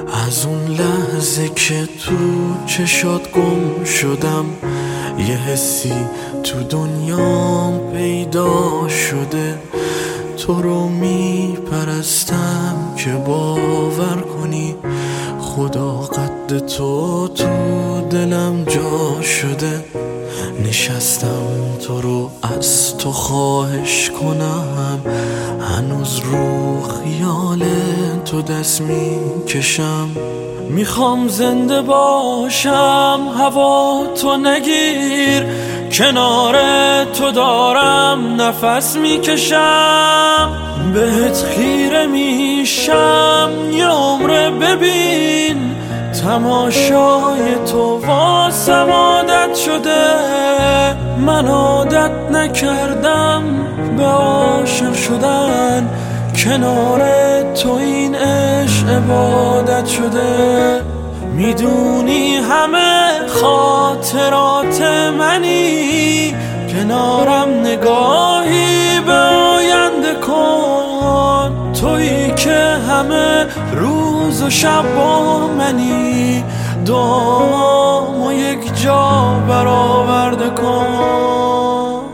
از اون لحظه که تو چشات گم شدم، یه حسی تو دنیام پیدا شده. تو رو میپرستم که باور کنی، خدا قد تو دلم جا شده. نشستم تو رو از تو خواهش کنم، هنوز رو خیال تو دست میکشم. میخوام زنده باشم، هوا تو نگیر، کنار تو دارم نفس میکشم. بهت خیره میشم یه عمره، ببین تماشای تو واسم عادت شده. من عادت نکردم به عاشق شدن، کنار تو این عشق عبادت شده. میدونی همه خاطرات منی، کنارم نگاهی به آینده کن. تویی که همه روز و شب با منی، دعامو یک جا برآورده کن.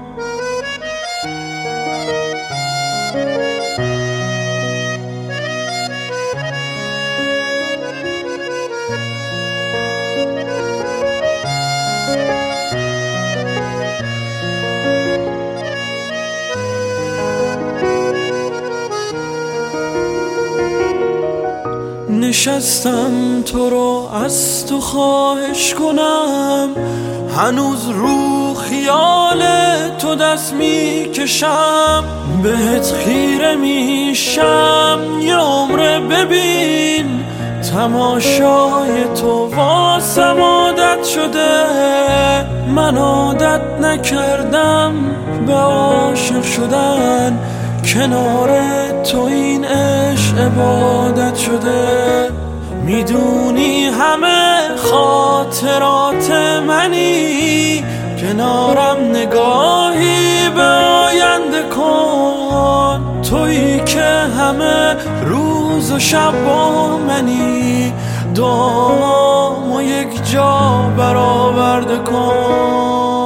نشستم تو رو از تو خواهش کنم، هنوز رو خیال تو دست میکشم. بهت خیره میشم یه عمره، ببین تماشای تو واسم عادت شده. من عادت نکردم به عاشق شدن، کنار تو این عشق عبادت شده. میدونی همه خاطرات منی، کنارم نگاهی به آینده کن. تویی که همه روز و شب با منی، دعامو یک جا برآورده کن.